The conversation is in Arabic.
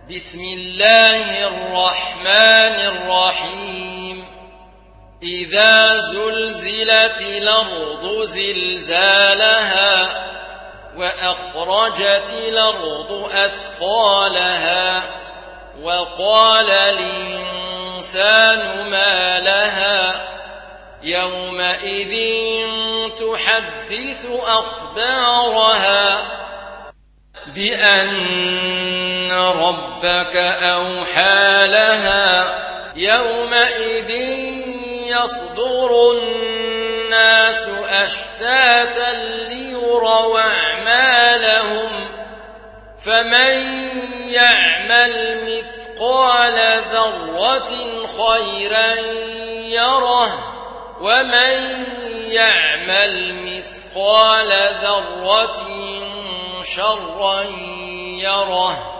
بسم الله الرحمن الرحيم إذا زلزلت الأرض زلزالها وأخرجت الأرض أثقالها وقال الإنسان ما لها يومئذ تحدث أخبارها بأن ربك أوحى لها يومئذ يصدر الناس أشتاتا ليروا أعمالهم فمن يعمل مثقال ذرة خيرا يره ومن يعمل مثقال ذرة شرا يره